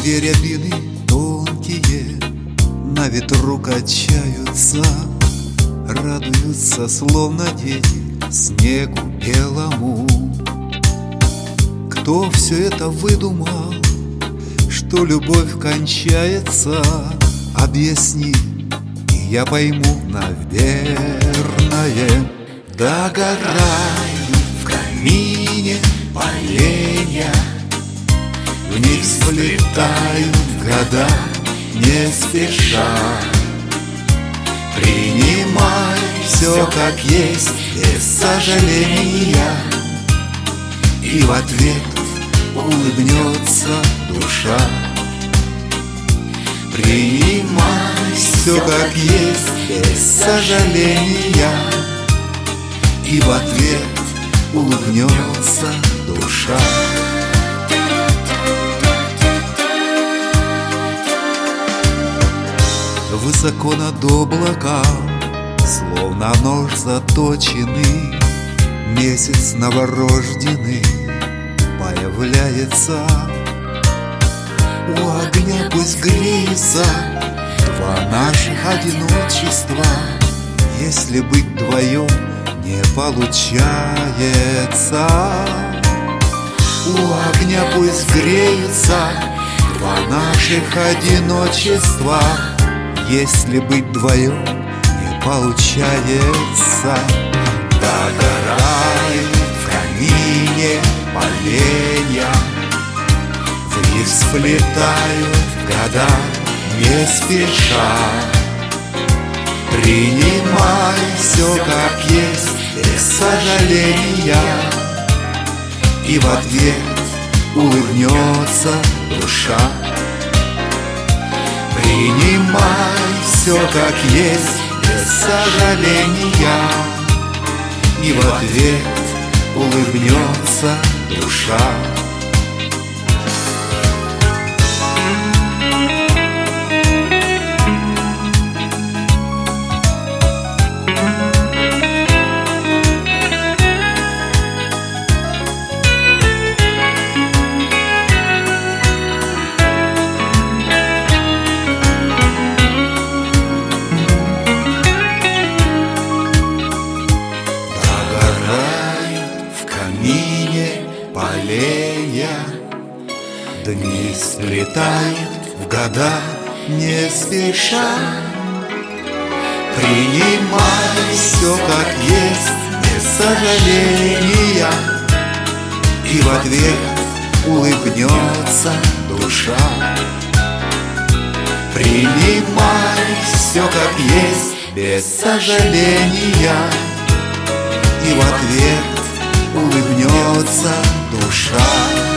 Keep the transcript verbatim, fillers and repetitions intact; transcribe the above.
Листья рябины тонкие на ветру качаются, радуются, словно дети, снегу белому. Кто все это выдумал, что любовь кончается? Объясни, и я пойму, наверное. Догорают в камине поленья, в них сплетают года не спеша. Принимай все как есть, без сожаления, и в ответ улыбнется душа. Принимай все как есть, без сожаления, и в ответ улыбнется душа. Высоко над облаком, словно нож заточенный, месяц новорожденный появляется. У огня пусть греется два наших одиночества. Если быть вдвоем не получается, у огня пусть греются два наших одиночества. Если быть вдвоем не получается, догорают в камине поленья, в них сплетают года не спеша. Принимай все как есть, без сожаления, и в ответ улыбнется душа. Принимай все как есть, без сожаления, и в ответ улыбнется душа. Поленья, дни слетают в года не спеша. Принимай все как есть, без сожаления, и в ответ улыбнется душа. Принимай все как есть, без сожаления, и в ответ улыбнется душа.